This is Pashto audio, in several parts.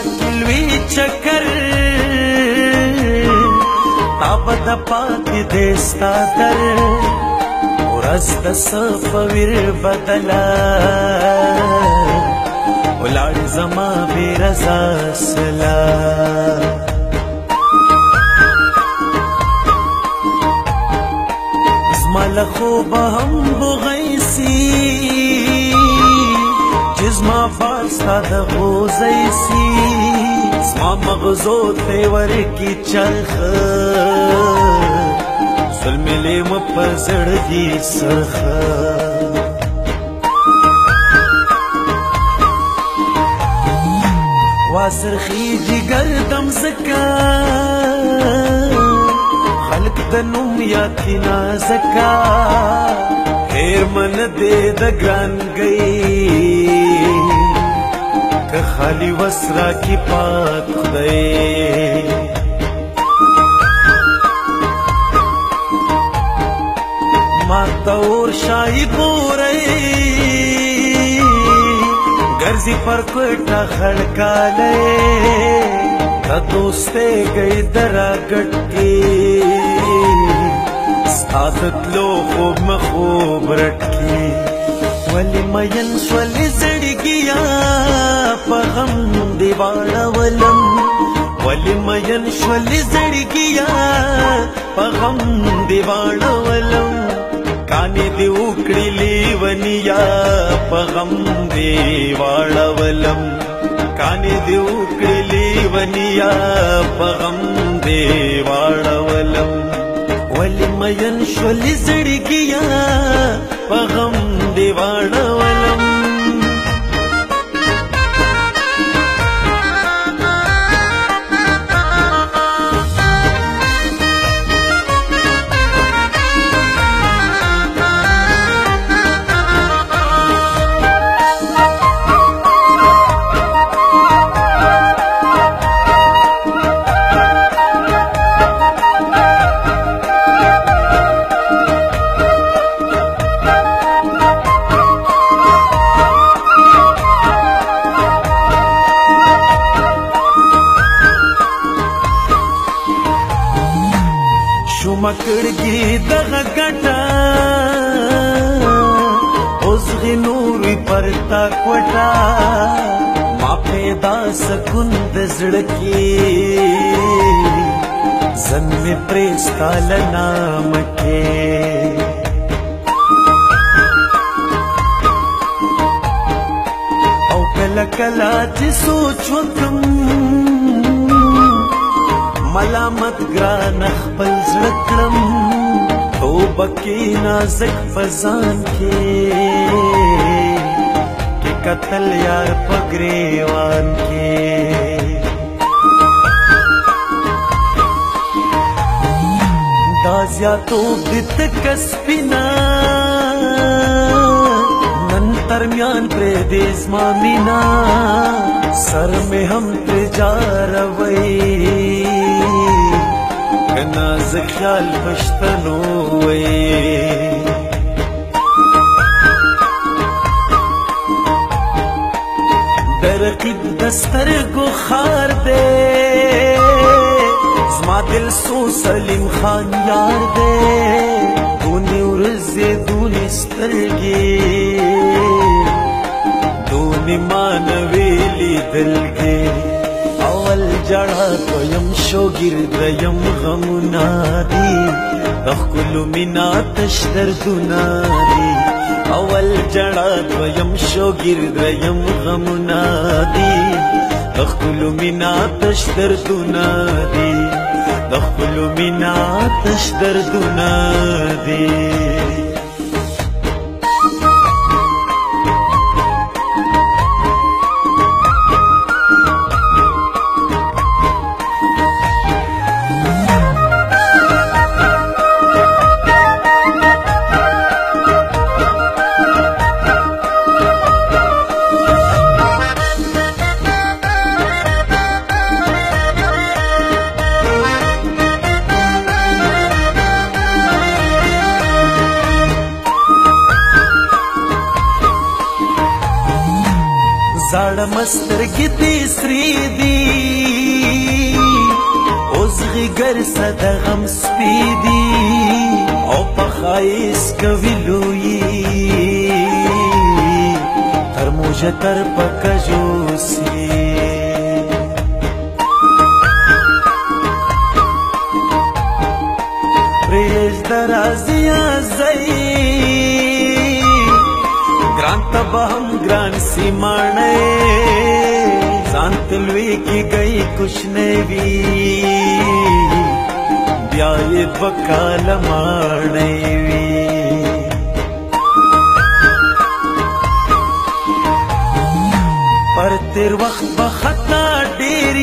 کلوی چکر تابد پاتی دیستا در ورځ د صفویر بدلا ولاړ زما بې رضا سلا زما له خوبه هم بغیسي چې زما بال ستا د غوزی سي زما مغزو ته ورکي چرخه ظلمی لیم پر زړګي سرخه واسرخي جگر دم زکا خلق د نوم یادی نازکا خیر من دې د ګران گئی که خالی وسرا کی پاک خدای ماتا اور شاہی بورئی گرزی پر کوئٹا خڑکا لئے تا دوستے گئی درا گٹکی ستاست لو خوب مخوب رٹکی ولی مین شولی زڑگیا پا غم دیوانا ولم ولی مین شولی زڑگیا پا غم دیوانا ولم کانی دی اکڑی لیونیا پا غم دی واڑولم کانی دی اکڑی لیونیا پا غم دی واڑولم ولی مین شولی زڑگیا پا غم دی واڑولم مکڑگی دغ گٹا ازغی نوری پرتا کوٹا ما پیدا سکن دزڑکی زن میں پریستا لنام کے او کلا کلا چی سوچ وکم ملامت گران خپل زړکړم توبه کې نازک فزان کې قتل یار پګریوان کې دا زیاتوب د تکسبینا نن ترمیان پرې دې زما مینا سر میں ہم تجاروئی ناز خیال پشتنو وئی درقیب دستر کو خار دے زما دل سو سلیم خان یار دے دونی ورزے دونی سترگی دونی مانویلی دلگی اول جڑا دویم شوگیر دویم غمونا دی دخکلو منا تشدردونا دی اول جڑا دویم شوگیر دویم غمونا دی دخکلو منا تشدردونا دی دخکلو منا تشدردونا دی سترګې دې سرې دي اوس غیګر د غم سپي دي او په ښایست کوي لویي تر موجه تر په کږو سي پرېږده راځي ګران ته به هم ګران سي ماڼۍ ځان ته لوی کېږئ کوچنی وي بیا یې دوه کاله ماڼۍ وي پر تېر وخت به خطا ډېر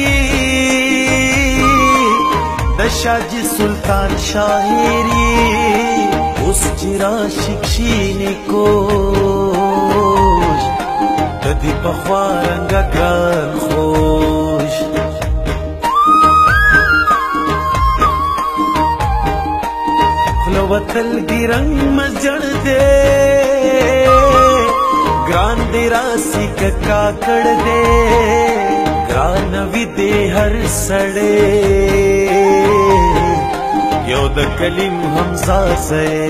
د شاجي سلطان شاعر اوس چې راشي کښېني کوش د دې پخوا رنګه ګران خوش خوله وتل دې رنګ مزجړ دی ګران دې راسي که کاکړ دی ګران وي دې هر سړی یو د کلیم حمزه دی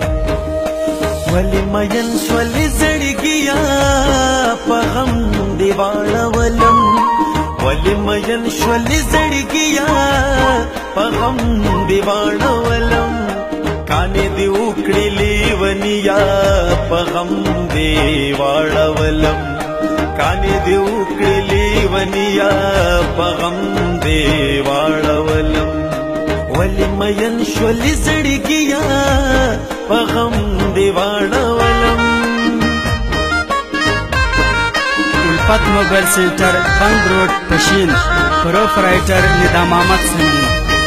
ولې مین شولې زړګیا په غم دې واړولم ولې مین شولې زړګیا په غم دې واړولم کانې دې وکړې لیونیا په غم دې واړولم کانې دې وکړې لیونیا په غم دې واړولم ولې مین شولې زړګیا په غم دې واړولم الفت موبایل سنټر بند روډ پشین پروپرایټر ندا محمد سنی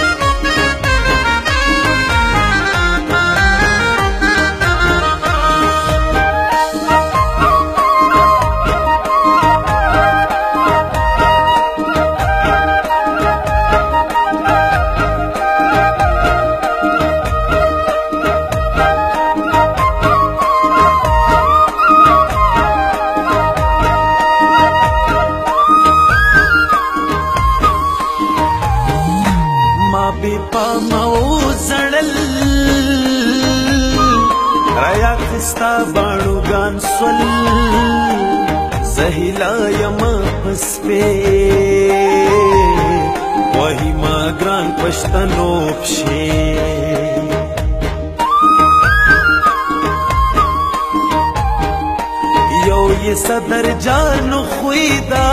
ستا باڼوګان سول زهیلا یم پسپې وهي ما ګران پښتنو پښې یو یې صدر جانو خویدا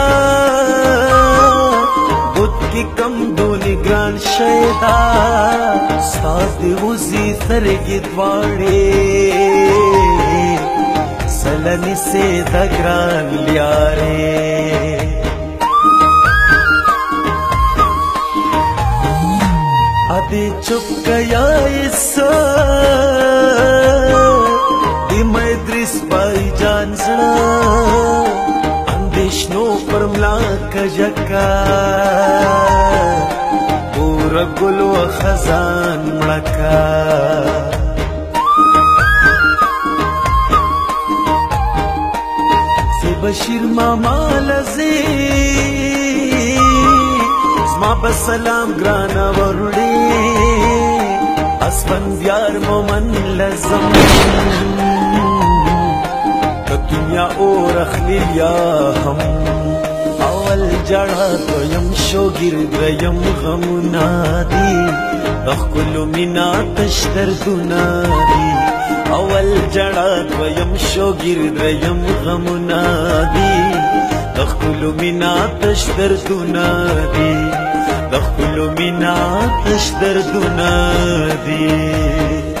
بوت کی کم دونی ګران شیدا ستا دې وزي سترګې دواړې سلنی سے دگران لیارے ادی چپ گیا ایسا دی میدریس بائی جان زڑا اندیشنو پر ملا کجکا پورا گلو خزان مڑکا بشیر ماما لزی زما بسلام گرانا ورڑی اسفن دیار مومن لزم دنیا اور اخلیلیا ہم اول جڑا دویم شوگیر دویم غمنا دی دخلو منا تشتر دونا دی اول جڑا دویم شوگیر دویم غمنا دی دخلو منا تشتر دونا دی دخلو منا تشتر دونا دی